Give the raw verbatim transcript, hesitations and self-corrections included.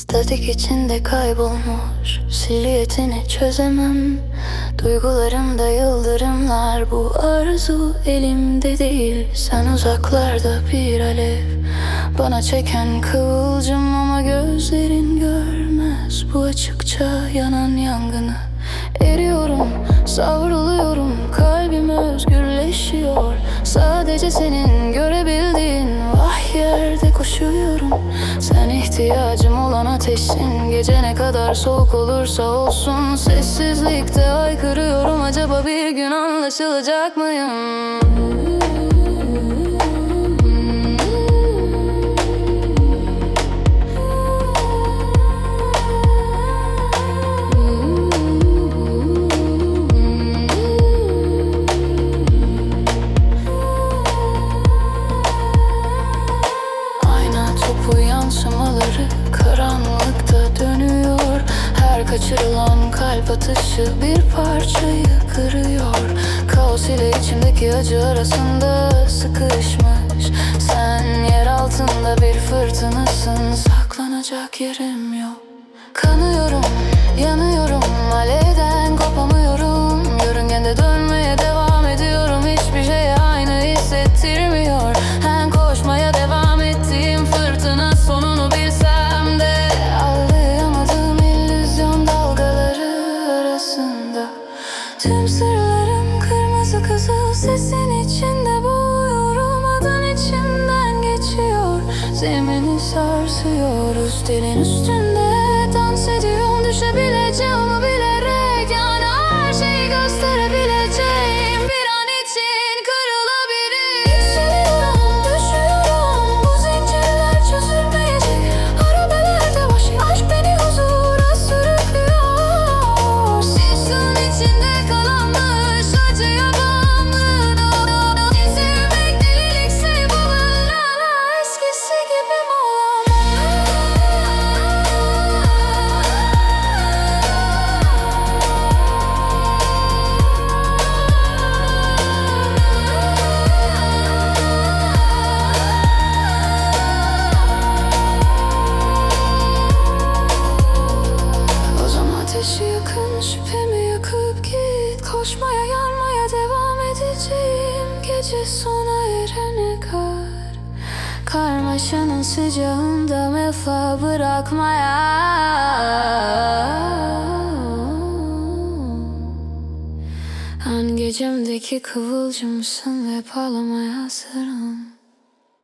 Statik içinde kaybolmuş silüetini çözemem. Duygularımda yıldırımlar, bu arzu elimde değil. Sen uzaklarda bir alev, bana çeken kıvılcım, ama gözlerin görmez bu açıkça yanan yangını. Eriyorum, savruluyorum, kalbim özgürleşiyor. Sadece senin görebildiğin vah yerde koşuyorum. Sen ihtiyacım olan ateşsin, gece ne kadar soğuk olursa olsun. Sessizlikte haykırıyorum, acaba bir gün anlaşılacak mıyım? Yansımaları karanlıkta dönüyor. Her kaçırılan kalp atışı bir parçayı kırıyor. Kaos ile içimdeki acı arasında sıkışmış. Sen yer altında bir fırtınasın, saklanacak yerim yok. Kanıyorum, yanıyorum, alevden kopamıyorum. Yörüngende dönmeye devam ediyorum. Hiçbir şey aynı hissettirmiyor. Hem koşmaya devam ettiğim fırtına sonunu bilsem de anlayamadığım illüzyon dalgaları arasında. Tüm sırlarım kırmızı kızıl, sesin içinde boğuyorum. Adın içimden geçiyor, zemini sarsıyoruz. Dilin üstünde dans ediyorum, düşebileceğimi bilerek. Yani her şeyi gösterebileceğim bir an için kırılabilir. Yükseliyorum, düşüyorum, bu zincirler çözülmeyecek. Arabeler başı, aşk beni huzura sürüklüyor. Sızın içinde kalanmış acıya bağımlı. Sevmek delilikse bu hala eskisi gibi mi olamaz? Ateşi yakın, şüphemi yakıp git. Koşmaya, yanmaya devam edeceğim, gece sona erene kadar. Karmaşanın sıcağında vefa bırakmaya. An gecemdeki kıvılcımsın ve parlamaya hazırım.